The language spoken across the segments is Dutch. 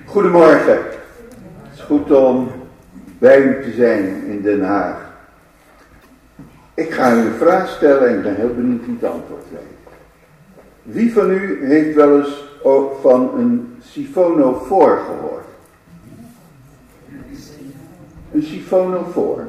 Goedemorgen. Het is goed om bij u te zijn in Den Haag. Ik ga u een vraag stellen en ik ben heel benieuwd wie het antwoord weet. Wie van u heeft wel eens van een siphonofoor gehoord? Een siphonofoor?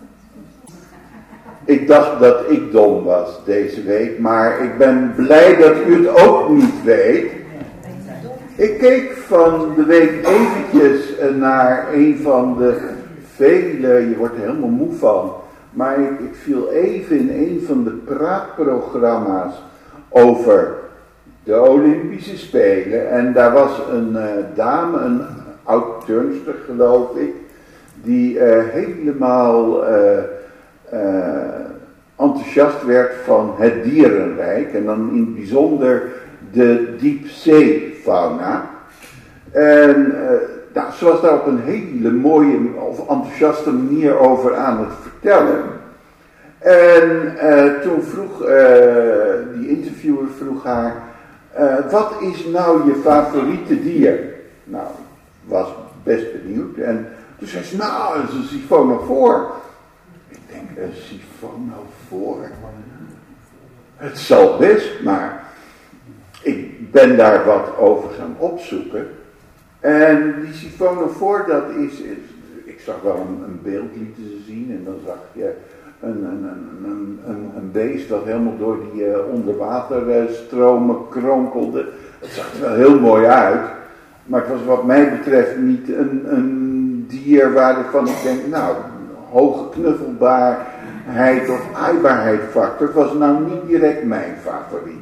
Ik dacht dat ik dom was deze week, maar ik ben blij dat u het ook niet weet. Ik keek van de week eventjes naar een van de vele, je wordt er helemaal moe van, maar ik viel even in een van de praatprogramma's over de Olympische Spelen. En daar was een dame, een oud-turnster geloof ik, die helemaal enthousiast werd van het dierenrijk. En dan in het bijzonder de diepzeefauna. En ze was daar op een hele mooie of enthousiaste manier over aan het vertellen. En toen vroeg die interviewer haar, wat is nou je favoriete dier? Nou, ik was best benieuwd. En toen zei ze, nou, dat is een siphonofoor. Ik denk, een siphonofoor? Het zal best, maar ik ben daar wat over gaan opzoeken. En die siphonofoor, dat is, ik zag wel een beeld lieten ze zien en dan zag je een beest dat helemaal door die onderwaterstromen kronkelde. Het zag er wel heel mooi uit, maar het was wat mij betreft niet een dier waarvan ik denk, nou, hoge knuffelbaarheid of aaibaarheid factor. Het was nou niet direct mijn favoriet.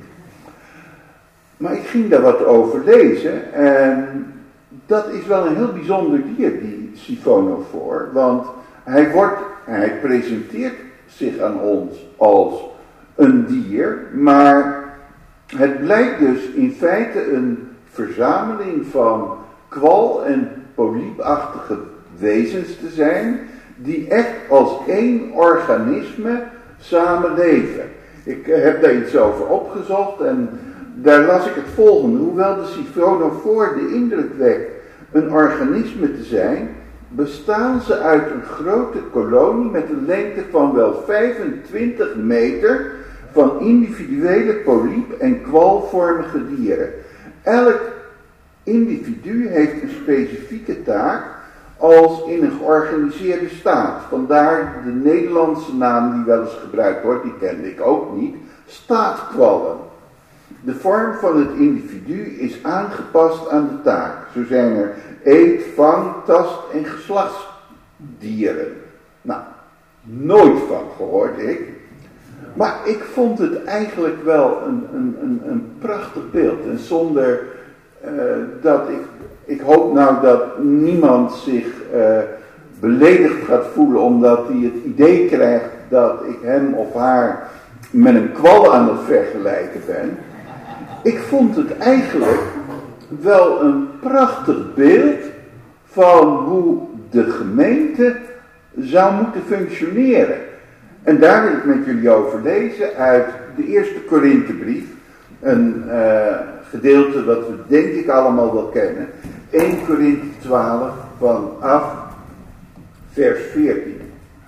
Maar ik ging daar wat over lezen en dat is wel een heel bijzonder dier, die siphonofoor, want hij presenteert zich aan ons als een dier, maar het blijkt dus in feite een verzameling van kwal- en poliepachtige wezens te zijn, die echt als één organisme samenleven. Ik heb daar iets over opgezocht en daar las ik het volgende. Hoewel de siphonofoor de indruk wekt een organisme te zijn, bestaan ze uit een grote kolonie met een lengte van wel 25 meter van individuele poliep- en kwalvormige dieren. Elk individu heeft een specifieke taak als in een georganiseerde staat. Vandaar de Nederlandse naam die wel eens gebruikt wordt, die kende ik ook niet, staatkwallen. De vorm van het individu is aangepast aan de taak. Zo zijn er eet-, vang-, tast- en geslachtsdieren. Nou, nooit van gehoord ik. Maar ik vond het eigenlijk wel een prachtig beeld. En zonder dat ik hoop nou dat niemand zich beledigd gaat voelen omdat hij het idee krijgt dat ik hem of haar met een kwal aan het vergelijken ben. Ik vond het eigenlijk wel een prachtig beeld van hoe de gemeente zou moeten functioneren. En daar wil ik met jullie over lezen uit de eerste Korinthebrief. Een gedeelte dat we denk ik allemaal wel kennen. 1 Korinthe 12 vanaf vers 14.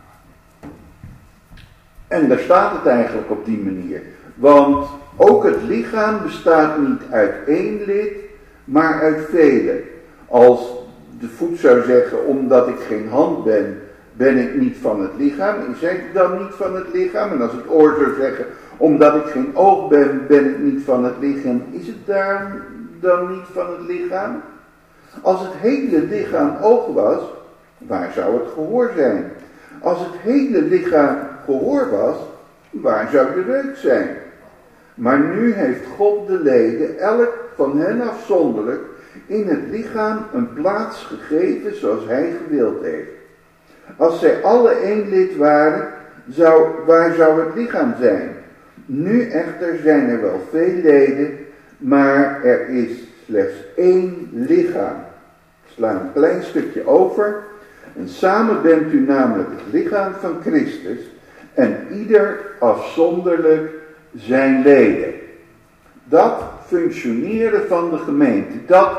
En daar staat het eigenlijk op die manier. Want ook het lichaam bestaat niet uit één lid, maar uit vele. Als de voet zou zeggen, omdat ik geen hand ben, ben ik niet van het lichaam. Is hij dan niet van het lichaam? En als het oor zou zeggen, omdat ik geen oog ben, ben ik niet van het lichaam. Is het daar dan niet van het lichaam? Als het hele lichaam oog was, waar zou het gehoor zijn? Als het hele lichaam gehoor was, waar zou de reuk zijn? Maar nu heeft God de leden, elk van hen afzonderlijk, in het lichaam een plaats gegeven zoals hij gewild heeft. Als zij alle één lid waren, waar zou het lichaam zijn? Nu echter zijn er wel veel leden, maar er is slechts één lichaam. Ik sla een klein stukje over. En samen bent u namelijk het lichaam van Christus en ieder afzonderlijk zijn leden. Dat functioneren van de gemeente, dat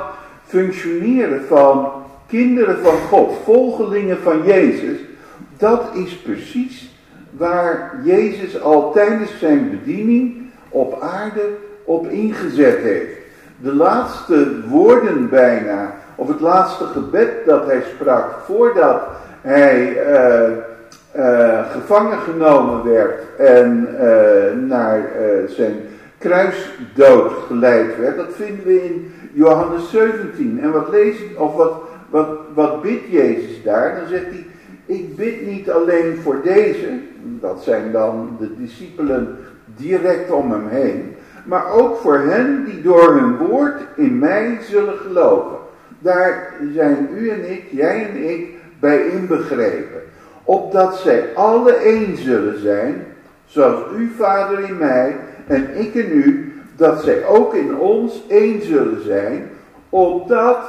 functioneren van kinderen van God, volgelingen van Jezus, dat is precies waar Jezus al tijdens zijn bediening op aarde op ingezet heeft. De laatste woorden bijna, of het laatste gebed dat hij sprak voordat hij gevangen genomen werd en naar zijn kruisdood geleid werd, dat vinden we in Johannes 17. En wat bidt Jezus daar? Dan zegt hij, ik bid niet alleen voor deze, dat zijn dan de discipelen direct om hem heen, maar ook voor hen die door hun woord in mij zullen geloven. Daar zijn u en ik, jij en ik, bij inbegrepen. Opdat zij alle één zullen zijn, zoals u, Vader, in mij en ik in u, dat zij ook in ons één zullen zijn, opdat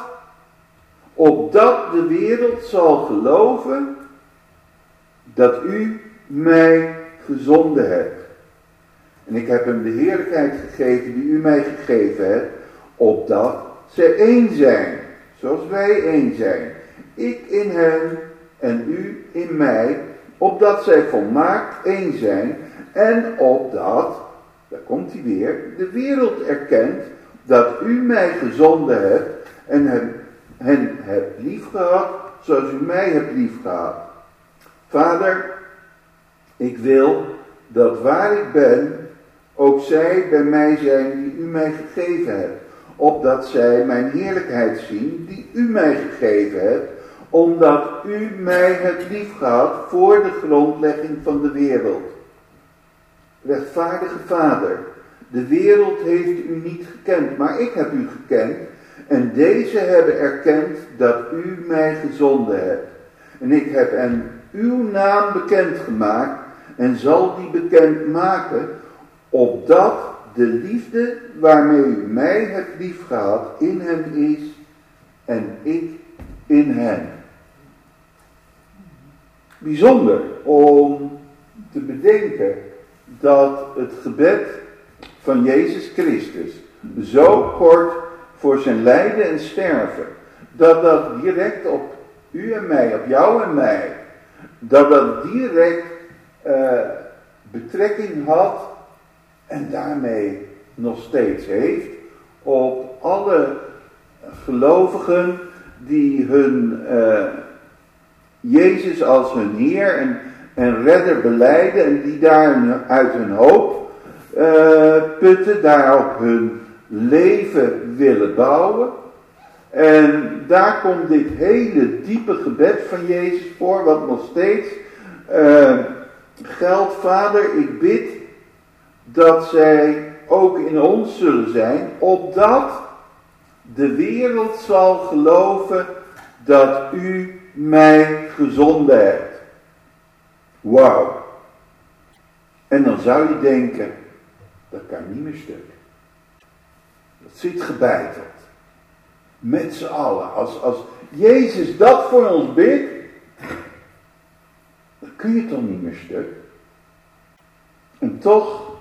de wereld zal geloven dat u mij gezonden hebt. En ik heb hem de heerlijkheid gegeven die u mij gegeven hebt, opdat zij één zijn, zoals wij één zijn. Ik in hen en u in mij, opdat zij volmaakt één zijn en opdat, daar komt hij weer, de wereld erkent dat u mij gezonden hebt en hen hebt liefgehad zoals u mij hebt liefgehad. Vader, ik wil dat waar ik ben, ook zij bij mij zijn die u mij gegeven hebt, opdat zij mijn heerlijkheid zien die u mij gegeven hebt, omdat u mij hebt liefgehad voor de grondlegging van de wereld. Rechtvaardige Vader, de wereld heeft u niet gekend, maar ik heb u gekend, en deze hebben erkend dat u mij gezonden hebt. En ik heb hen uw naam bekendgemaakt en zal die bekend maken, opdat de liefde waarmee u mij hebt liefgehad in hen is en ik in hen. Bijzonder om te bedenken dat het gebed van Jezus Christus zo kort voor zijn lijden en sterven, dat direct op u en mij, op jou en mij, dat direct betrekking had en daarmee nog steeds heeft op alle gelovigen die hun Jezus als hun Heer en Redder belijden en die daar uit hun hoop putten, daarop hun leven willen bouwen. En daar komt dit hele diepe gebed van Jezus voor, wat nog steeds geldt. Vader, ik bid dat zij ook in ons zullen zijn, opdat de wereld zal geloven dat u mij gezonden hebt. Wauw. En dan zou je denken, dat kan niet meer stuk. Dat zit gebeiteld. Met z'n allen. Als Jezus dat voor ons bidt, dan kun je toch niet meer stuk. En toch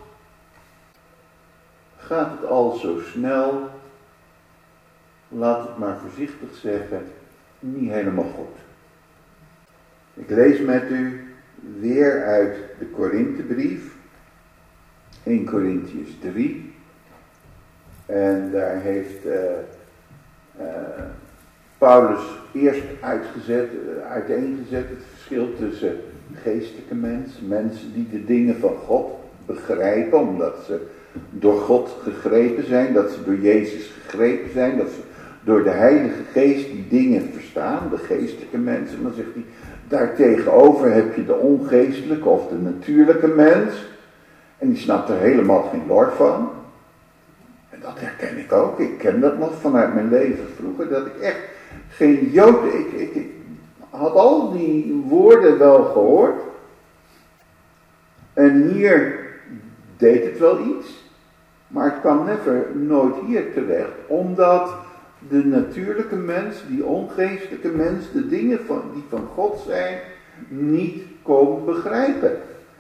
gaat het al zo snel, laat het maar voorzichtig zeggen, niet helemaal goed. Ik lees met u weer uit de Korinthebrief, 1 Korintiërs 3. En daar heeft Paulus eerst uiteengezet het verschil tussen geestelijke mensen die de dingen van God begrijpen, omdat ze door God gegrepen zijn, dat ze door Jezus gegrepen zijn, dat ze door de Heilige Geest die dingen verstaan, de geestelijke mensen. Maar zegt hij, daartegenover heb je de ongeestelijke of de natuurlijke mens, en die snapt er helemaal geen lor van. En dat herken ik ook. Ik ken dat nog vanuit mijn leven vroeger, dat ik echt geen Jood, ik had al die woorden wel gehoord. En hier deed het wel iets, maar het kwam nooit hier terecht, omdat de natuurlijke mens, die ongeestelijke mens, de dingen die van God zijn, niet kon begrijpen.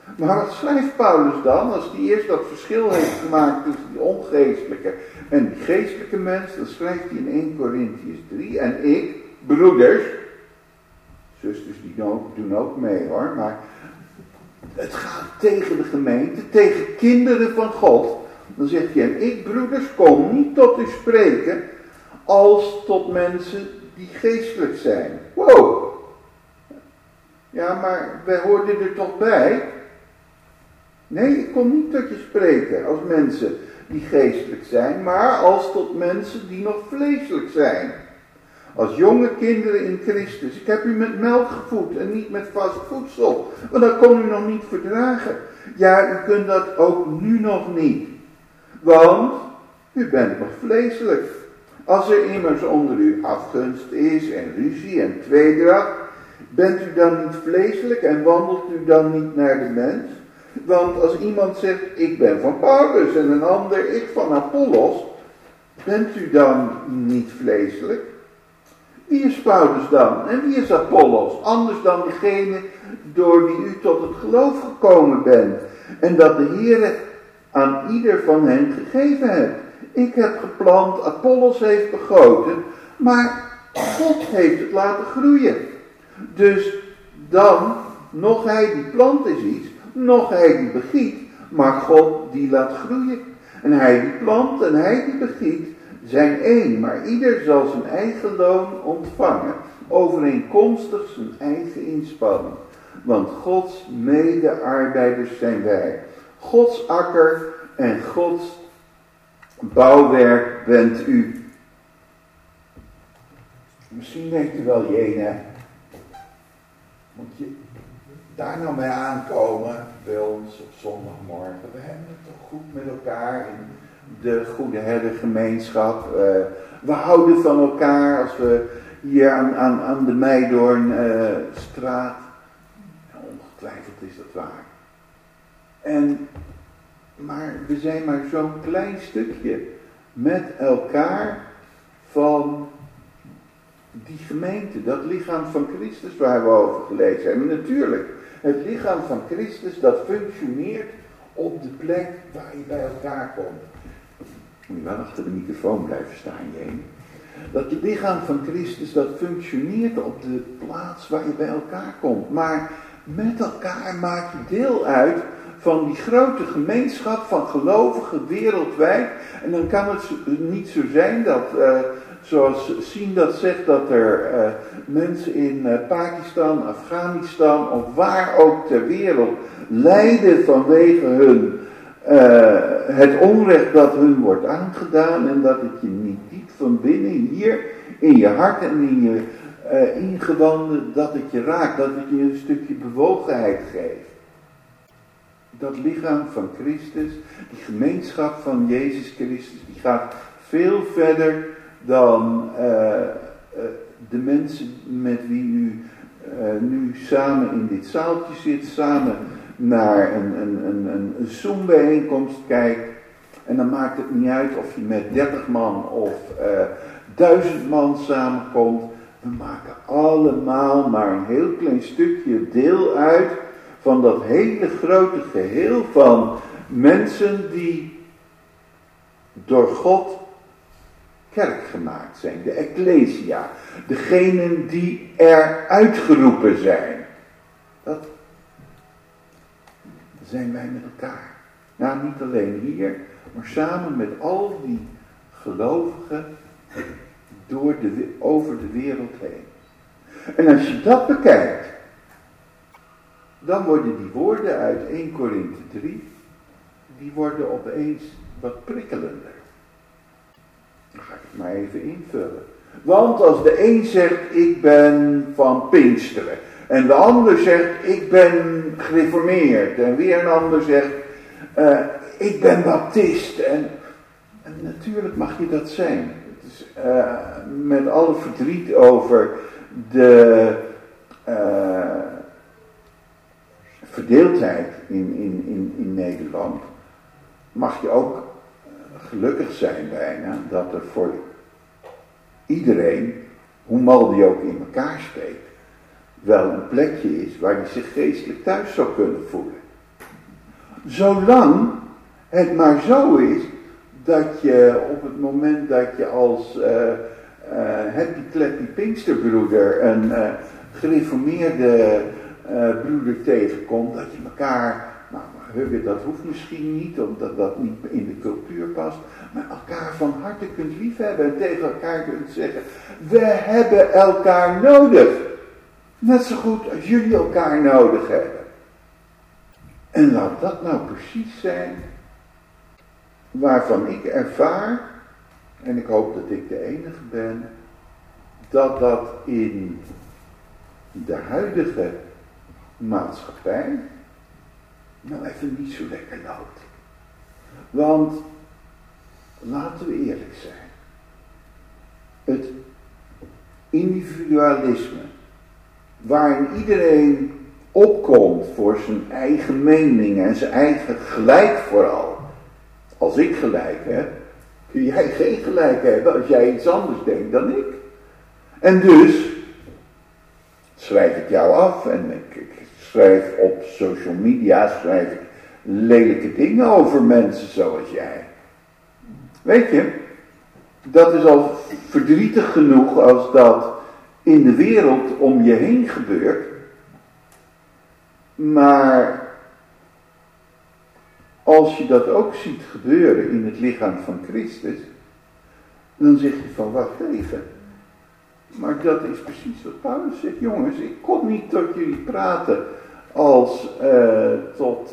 Maar wat schrijft Paulus dan? Als hij eerst dat verschil heeft gemaakt tussen die ongeestelijke en die geestelijke mens, dan schrijft hij in 1 Korintiërs 3. En ik, broeders, zusters die doen ook mee hoor, maar het gaat tegen de gemeente, tegen kinderen van God. Dan zegt hij, en ik, broeders, kom niet tot u spreken als tot mensen die geestelijk zijn. Wow! Ja, maar wij hoorden er toch bij? Nee, ik kom niet tot je spreken als mensen die geestelijk zijn, maar als tot mensen die nog vleeselijk zijn. Als jonge kinderen in Christus. Ik heb u met melk gevoed en niet met vast voedsel, want dat kon u nog niet verdragen. Ja, u kunt dat ook nu nog niet, want u bent nog vleeselijk. Als er immers onder u afgunst is en ruzie en tweedracht, bent u dan niet vleeselijk en wandelt u dan niet naar de mens? Want als iemand zegt, ik ben van Paulus en een ander, ik van Apollos, bent u dan niet vleeselijk? Wie is Paulus dan? En wie is Apollos? Anders dan degene door wie u tot het geloof gekomen bent. En dat de Heere aan ieder van hen gegeven hebt. Ik heb geplant, Apollos heeft begoten, maar God heeft het laten groeien. Dus dan, nog hij die plant is iets, nog hij die begiet, maar God die laat groeien. En hij die plant en hij die begiet zijn één, maar ieder zal zijn eigen loon ontvangen, overeenkomstig zijn eigen inspanning. Want Gods medearbeiders zijn wij. Gods akker en Gods bouwwerk bent u. Misschien denkt u wel, jene, moet je daar nou mee aankomen bij ons op zondagmorgen? We hebben het toch goed met elkaar in de Goede Herdergemeenschap. We houden van elkaar als we hier aan de Meidoornstraat. Ongetwijfeld is dat waar. Maar we zijn maar zo'n klein stukje met elkaar van die gemeente, dat lichaam van Christus waar we over gelezen hebben. En natuurlijk, het lichaam van Christus dat functioneert op de plek waar je bij elkaar komt. Moet je wel achter de microfoon blijven staan, Jeen. Dat het lichaam van Christus dat functioneert op de plaats waar je bij elkaar komt. Maar met elkaar maak je deel uit van die grote gemeenschap van gelovigen wereldwijd. En dan kan het niet zo zijn dat, zoals Sien dat zegt, dat er mensen in Pakistan, Afghanistan of waar ook ter wereld lijden vanwege hun het onrecht dat hun wordt aangedaan en dat het je niet diep van binnen hier in je hart en in je ingewanden, dat het je raakt, dat het je een stukje bewogenheid geeft. Dat lichaam van Christus, die gemeenschap van Jezus Christus, die gaat veel verder dan de mensen met wie u nu samen in dit zaaltje zit, samen naar een Zoom-bijeenkomst kijkt. En dan maakt het niet uit of je met 30 man of 1000 man samenkomt. We maken allemaal maar een heel klein stukje deel uit van dat hele grote geheel van mensen die door God kerk gemaakt zijn. De Ecclesia. Degenen die er uitgeroepen zijn. Dat zijn wij met elkaar. Nou, niet alleen hier, maar samen met al die gelovigen over de wereld heen. En als je dat bekijkt, dan worden die woorden uit 1 Korinthe 3, die worden opeens wat prikkelender. Dan ga ik het maar even invullen. Want als de een zegt, ik ben van Pinksteren, en de ander zegt, ik ben gereformeerd, en weer een ander zegt, ik ben baptist, en natuurlijk mag je dat zijn. Het is, met alle verdriet over de verdeeldheid in Nederland, mag je ook gelukkig zijn bijna dat er voor iedereen, hoe mal die ook in elkaar steekt, wel een plekje is waar hij zich geestelijk thuis zou kunnen voelen. Zolang het maar zo is dat je op het moment dat je als Happy Clappy Pinksterbroeder een gereformeerde broeder tegenkomt, dat je elkaar, nou huggen dat hoeft misschien niet, omdat dat niet in de cultuur past, maar elkaar van harte kunt liefhebben en tegen elkaar kunt zeggen, we hebben elkaar nodig. Net zo goed als jullie elkaar nodig hebben. En laat dat nou precies zijn waarvan ik ervaar, en ik hoop dat ik de enige ben, dat dat in de huidige maatschappij nou even niet zo lekker loopt. Want, laten we eerlijk zijn, het individualisme, waarin iedereen opkomt voor zijn eigen mening en zijn eigen gelijk vooral. Als ik gelijk heb, kun jij geen gelijk hebben als jij iets anders denkt dan ik. En dus schrijf ik jou af en ik schrijf op social media lelijke dingen over mensen zoals jij. Weet je, dat is al verdrietig genoeg als dat in de wereld om je heen gebeurt. Maar als je dat ook ziet gebeuren in het lichaam van Christus, dan zeg je van wacht even. Maar dat is precies wat Paulus zegt. Jongens, ik kom niet tot jullie praten als tot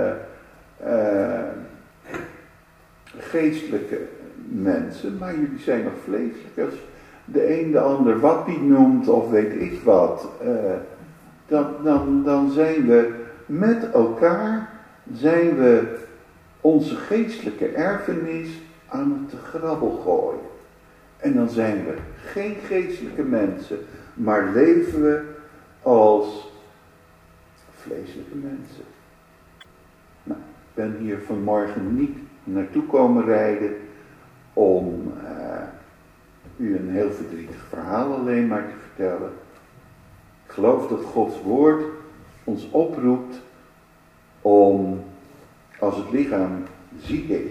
geestelijke mensen, maar jullie zijn nog vleeselijk. Als de een de ander wappie noemt of weet ik wat, dan zijn we met elkaar, zijn we onze geestelijke erfenis aan het grabbel gooien. En dan zijn we geen geestelijke mensen, maar leven we als vleeselijke mensen. Nou, ik ben hier vanmorgen niet naartoe komen rijden om u een heel verdrietig verhaal alleen maar te vertellen. Ik geloof dat Gods woord ons oproept om, als het lichaam ziek is,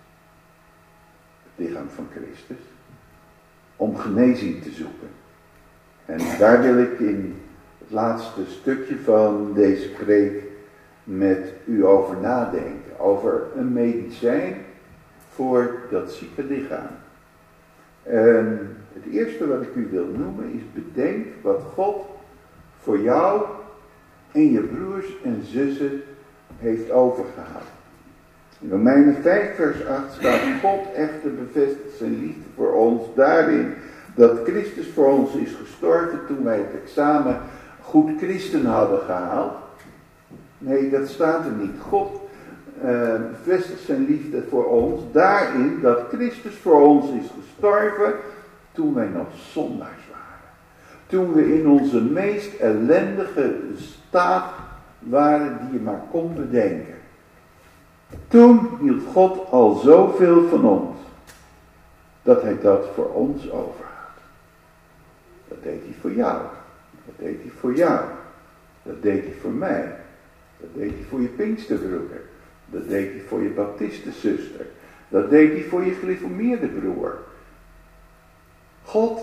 het lichaam van Christus, om genezing te zoeken. En daar wil ik in het laatste stukje van deze preek met u over nadenken. Over een medicijn voor dat zieke lichaam. En het eerste wat ik u wil noemen is: bedenk wat God voor jou en je broers en zussen heeft overgehaald. In Romeinen 5 vers 8 staat: God echter bevestigt zijn liefde voor ons daarin dat Christus voor ons is gestorven toen wij het examen goed christen hadden gehaald. Nee, dat staat er niet. God bevestigt zijn liefde voor ons daarin dat Christus voor ons is gestorven toen wij nog zondaars waren. Toen we in onze meest ellendige staat waren die je maar kon bedenken. Toen hield God al zoveel van ons, dat hij dat voor ons overhad. Dat deed hij voor jou. Dat deed hij voor jou. Dat deed hij voor mij. Dat deed hij voor je Pinksterbroeder. Dat deed hij voor je Baptistenzuster. Dat deed hij voor je gereformeerde broer. God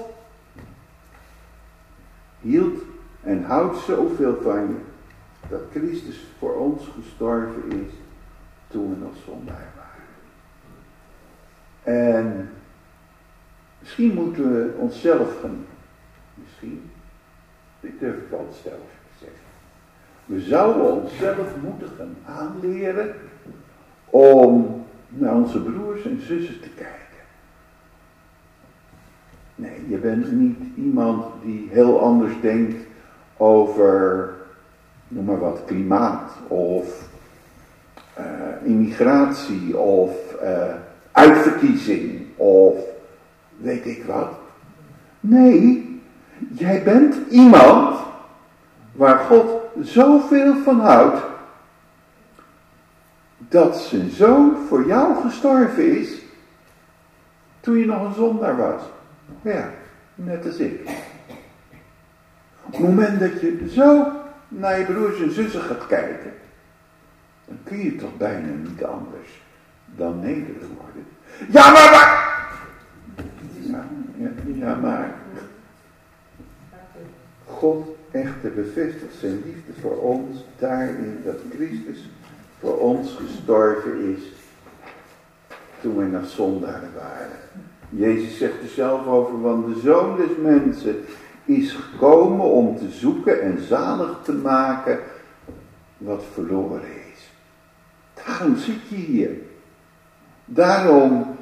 hield en houdt zoveel van je, dat Christus voor ons gestorven is toen we nog zondaar waren. En misschien moeten we onszelf gaan, dit durf ik wel zelf te zeggen. We zouden onszelf moeten gaan aanleren om naar onze broers en zussen te kijken. Nee, je bent niet iemand die heel anders denkt over, noem maar wat, klimaat of immigratie of uitverkiezing of weet ik wat. Nee, jij bent iemand waar God zoveel van houdt dat zijn zoon voor jou gestorven is toen je nog een zondaar was. Ja, net als ik. Op het moment dat je zo naar je broers en zussen gaat kijken, dan kun je toch bijna niet anders dan nederig worden. Ja, maar! Ja, maar God echter bevestigt zijn liefde voor ons daarin dat Christus voor ons gestorven is toen wij nog zondaren waren. Jezus zegt er zelf over, want de Zoon des Mensen is gekomen om te zoeken en zalig te maken wat verloren is. Daarom zit je hier. Daarom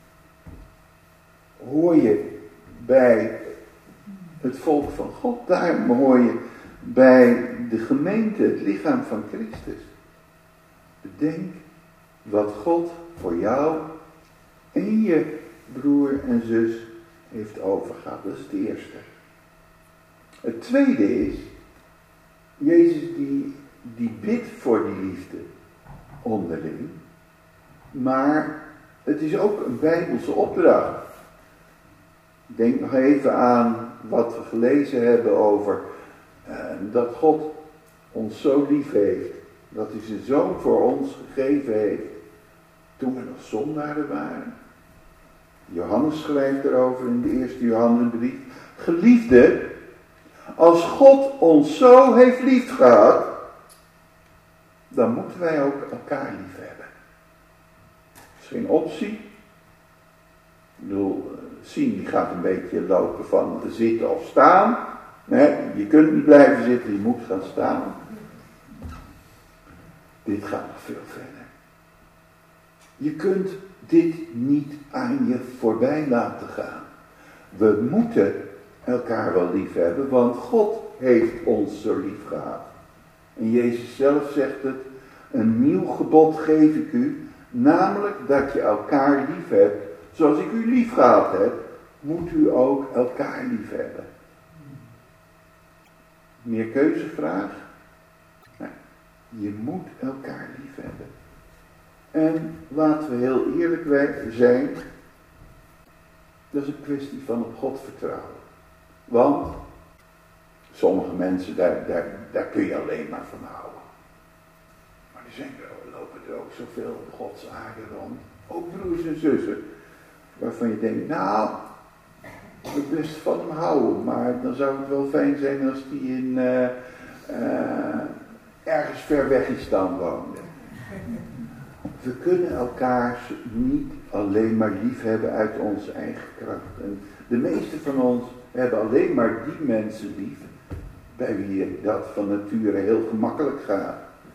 hoor je bij het volk van God. Daarom hoor je bij de gemeente, het lichaam van Christus. Bedenk wat God voor jou en je broer en zus heeft overgehad. Dat is het eerste. Het tweede is, Jezus die bidt voor die liefde onderling. Maar het is ook een Bijbelse opdracht. Denk nog even aan wat we gelezen hebben over dat God ons zo lief heeft. Dat hij zijn Zoon voor ons gegeven heeft toen we nog zondaren waren. Johannes schrijft erover in de eerste Johannesbrief. Geliefde, als God ons zo heeft lief gehad, dan moeten wij ook elkaar lief hebben. Dat is geen optie. Ik bedoel, Sien die gaat een beetje lopen van zitten of staan. Nee, je kunt niet blijven zitten, je moet gaan staan. Dit gaat nog veel verder. Je kunt dit niet aan je voorbij laten gaan. We moeten elkaar wel lief hebben, want God heeft ons zo lief gehad. En Jezus zelf zegt het, een nieuw gebod geef ik u, namelijk dat je elkaar lief hebt. Zoals ik u lief gehad heb, moet u ook elkaar lief hebben. Meer keuzevraag? Nee, je moet elkaar lief hebben. En laten we heel eerlijk zijn, dat is een kwestie van op God vertrouwen. Want sommige mensen, daar kun je alleen maar van houden. Maar lopen er ook zoveel op Gods aarde rond. Ook broers en zussen. Waarvan je denkt, nou, ik wil best van hem houden. Maar dan zou het wel fijn zijn als die in ergens ver weg in stand woonde. We kunnen elkaar niet alleen maar lief hebben uit onze eigen kracht. En de meeste van ons hebben alleen maar die mensen lief, bij wie dat van nature heel gemakkelijk gaat.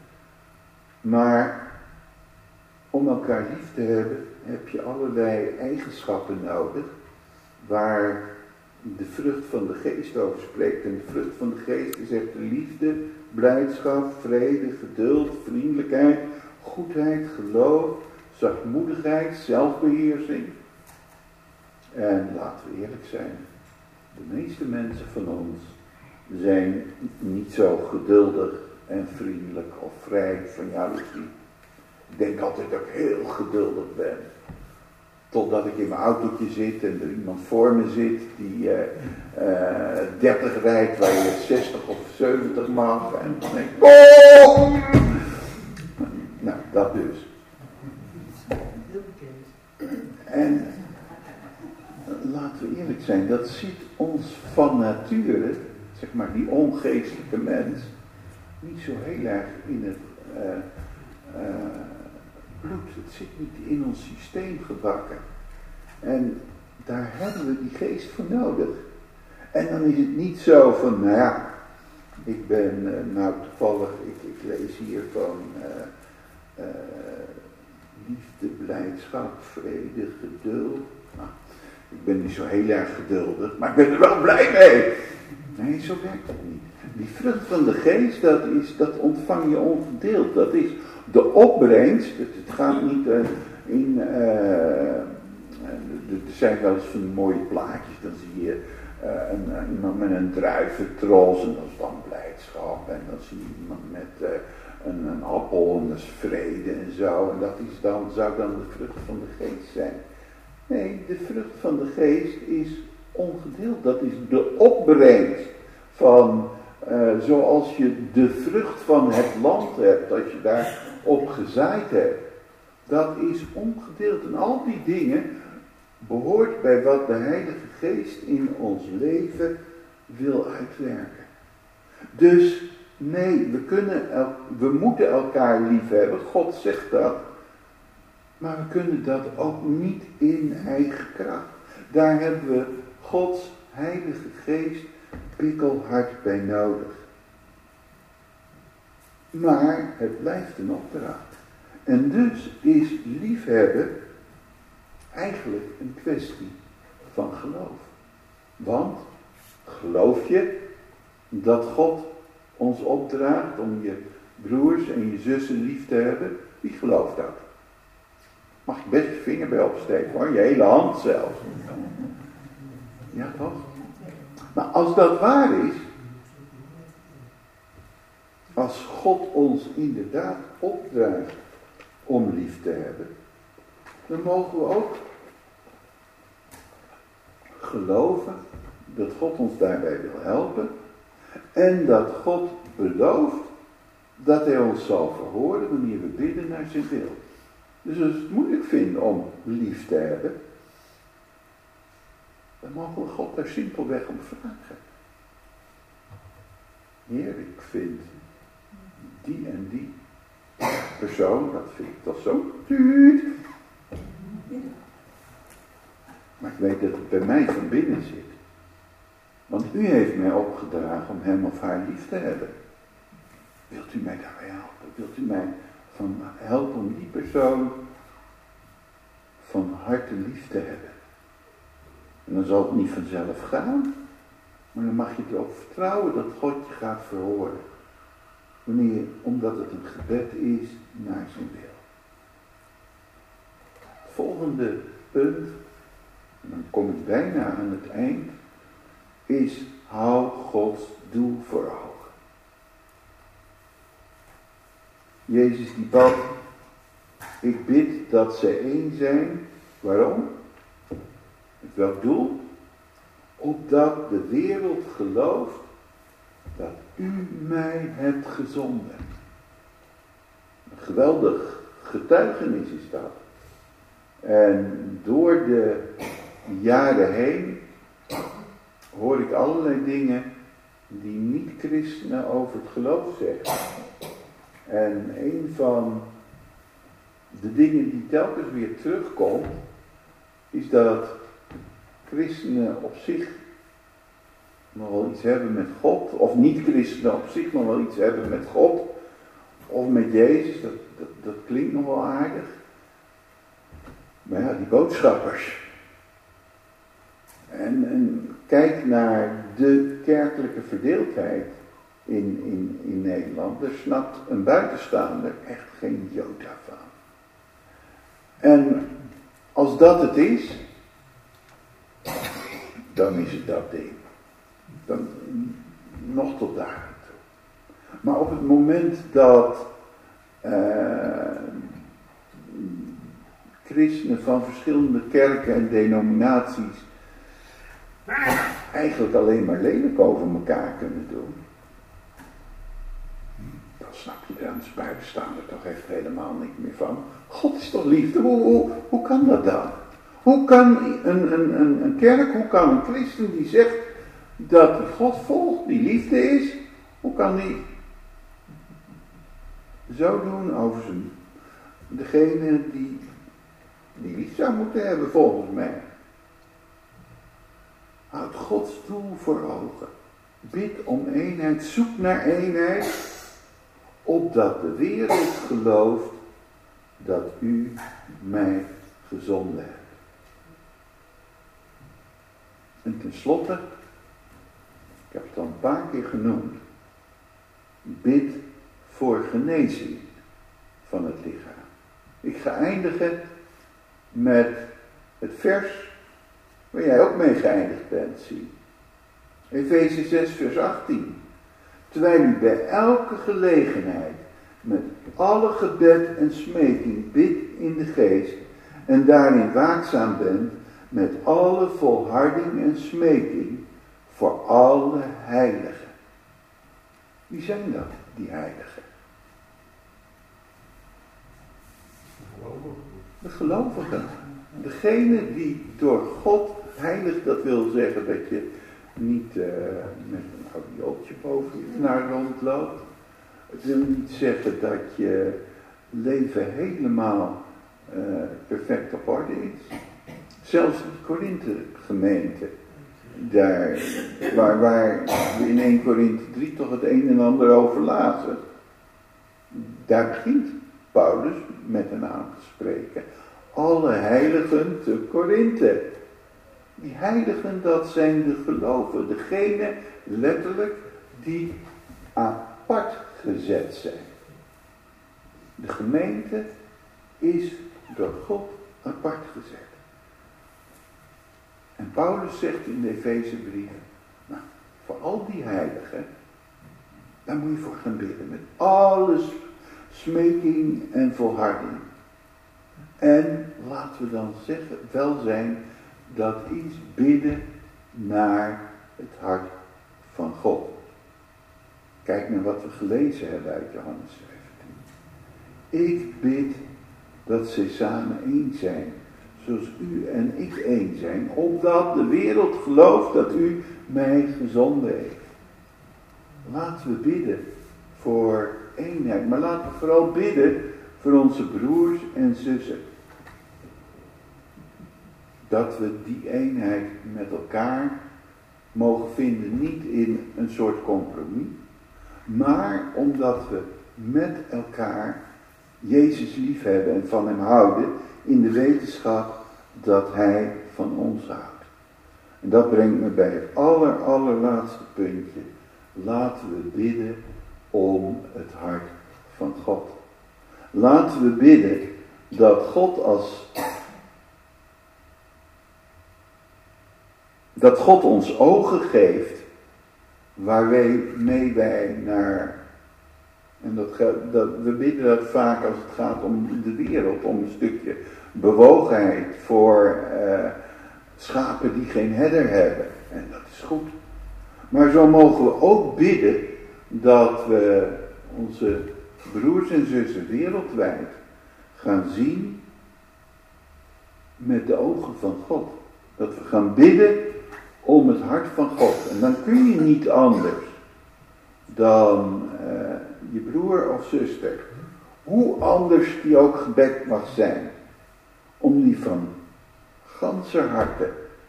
Maar om elkaar lief te hebben, heb je allerlei eigenschappen nodig, waar de vrucht van de geest over spreekt. En de vrucht van de geest is echt liefde, blijdschap, vrede, geduld, vriendelijkheid, goedheid, geloof, zachtmoedigheid, zelfbeheersing. En laten we eerlijk zijn, de meeste mensen van ons zijn niet zo geduldig en vriendelijk of vrij van jaloezie. Ik denk altijd dat ik heel geduldig ben. Totdat ik in mijn autootje zit en er iemand voor me zit die 30 rijdt waar je 60 of 70 mag. En dan denk ik, boom! Nou, dat dus. En laten we eerlijk zijn, dat zit ons van nature, zeg maar die ongeestelijke mens, niet zo heel erg in het bloed. Het zit niet in ons systeem gebakken. En daar hebben we die geest voor nodig. En dan is het niet zo van, nou ja, ik ben nou toevallig, ik lees hier van liefde, blijdschap, vrede, geduld. Nou, ik ben niet zo heel erg geduldig, maar ik ben er wel blij mee. Nee, zo werkt het niet. Die vrucht van de geest, dat ontvang je ongedeeld. Dat is de opbrengst. Het gaat niet in... er zijn wel eens van die mooie plaatjes. Dan zie je iemand met een druiventros en dat is dan blijdschap. En dan zie je iemand met een appel en dat is vrede en zo. En dat is dan, zou dan de vrucht van de geest zijn. Nee, de vrucht van de geest is ongedeeld. Dat is de opbrengst van... zoals je de vrucht van het land hebt, als je daar op gezaaid hebt, dat is ongedeeld. En al die dingen behoort bij wat de Heilige Geest in ons leven wil uitwerken. Dus nee, we moeten elkaar lief hebben, God zegt dat. Maar we kunnen dat ook niet in eigen kracht. Daar hebben we Gods Heilige Geest pikkelhard bij nodig. Maar het blijft een opdracht. En dus is liefhebben eigenlijk een kwestie van geloof. Want geloof je dat God ons opdraagt om je broers en je zussen lief te hebben? Wie gelooft dat? Mag je best je vinger bij opsteken hoor, je hele hand zelfs. Ja toch? Maar als dat waar is, als God ons inderdaad opdraagt om lief te hebben, dan mogen we ook geloven dat God ons daarbij wil helpen en dat God belooft dat hij ons zal verhoren wanneer we bidden naar zijn wil. Dus als we het moeilijk vinden om lief te hebben, dan mogen we God daar simpelweg om vragen. Heer, ik vind die en die persoon, dat vind ik toch zo tuut. Maar ik weet dat het bij mij van binnen zit. Want u heeft mij opgedragen om hem of haar lief te hebben. Wilt u mij daarbij helpen? Wilt u mij helpen om die persoon van harte lief te hebben? En dan zal het niet vanzelf gaan. Maar dan mag je erop vertrouwen dat God je gaat verhoren. Omdat het een gebed is naar zijn wil. Het volgende punt, en dan kom ik bijna aan het eind, is hou Gods doel voor ogen. Jezus die bad, ik bid dat zij één zijn. Waarom? Met welk doel? Opdat de wereld gelooft dat u mij hebt gezonden. Een geweldig getuigenis is dat. En door de jaren heen hoor ik allerlei dingen die niet-christenen over het geloof zeggen. En een van de dingen die telkens weer terugkomt, is dat christenen op zich nog wel iets hebben met God, of niet-christenen op zich nog wel iets hebben met God, of met Jezus, dat klinkt nog wel aardig. Maar ja, die boodschappers. En kijk naar de kerkelijke verdeeldheid in Nederland. Daar snapt een buitenstaander echt geen jota van. En als dat het is, dan is het dat ding. Dan nog tot daar toe. Maar op het moment dat christenen van verschillende kerken en denominaties eigenlijk alleen maar lelijk over elkaar kunnen doen, dan snap je er als buitenstaander toch echt helemaal niet meer van. God is toch liefde? Hoe kan dat dan? Hoe kan een kerk, hoe kan een christen die zegt dat hij God volgt, die liefde is, hoe kan die zo doen over degene die lief zou moeten hebben volgens mij? Houd Gods doel voor ogen. Bid om eenheid, zoek naar eenheid, opdat de wereld gelooft dat u mij gezonden hebt. En tenslotte, ik heb het al een paar keer genoemd, bid voor genezing van het lichaam. Ik ga eindigen met het vers waar jij ook mee geëindigd bent, zie. Efeze 6 vers 18. Terwijl u bij elke gelegenheid met alle gebed en smeking bidt in de geest en daarin waakzaam bent met alle volharding en smeking voor alle heiligen. Wie zijn dat, die heiligen? De gelovigen. Degene die door God heilig, dat wil zeggen dat je niet met een audiootje boven je naar rondloopt. Het wil niet zeggen dat je leven helemaal perfect op orde is. Zelfs de Korinthe gemeente, daar, waar we in 1 Korinthe 3 toch het een en ander over lazen. Daar begint Paulus met hen aan te spreken. Alle heiligen te Korinthe. Die heiligen, dat zijn de geloven. Degene, letterlijk, die apart gezet zijn. De gemeente is door God apart gezet. En Paulus zegt in de Efezebrief, nou, voor al die heiligen, daar moet je voor gaan bidden. Met alles smeking en volharding. En laten we dan zeggen, wel zijn, dat is bidden naar het hart van God. Kijk naar wat we gelezen hebben uit Johannes 17. Ik bid dat zij samen één zijn, zoals u en ik één zijn, opdat de wereld gelooft dat u mij gezonden heeft. Laten we bidden voor eenheid, maar laten we vooral bidden voor onze broers en zussen. Dat we die eenheid met elkaar mogen vinden, niet in een soort compromis, maar omdat we met elkaar Jezus lief hebben en van hem houden, in de wetenschap dat hij van ons houdt. En dat brengt me bij het allerlaatste puntje. Laten we bidden om het hart van God. Laten we bidden dat God ons ogen geeft waarmee wij naar, en we bidden dat vaak als het gaat om de wereld, om een stukje bewogenheid voor schapen die geen herder hebben. En dat is goed. Maar zo mogen we ook bidden dat we onze broers en zussen wereldwijd gaan zien met de ogen van God. Dat we gaan bidden om het hart van God. En dan kun je niet anders dan je broer of zuster, hoe anders die ook gebed mag zijn, om die van ganse harte,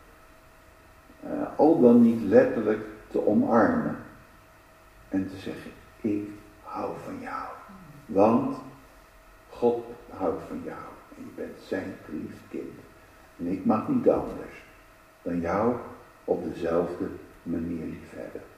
al dan niet letterlijk, te omarmen en te zeggen, ik hou van jou. Want God houdt van jou en je bent zijn geliefd kind. En ik mag niet anders dan jou op dezelfde manier liefhebben.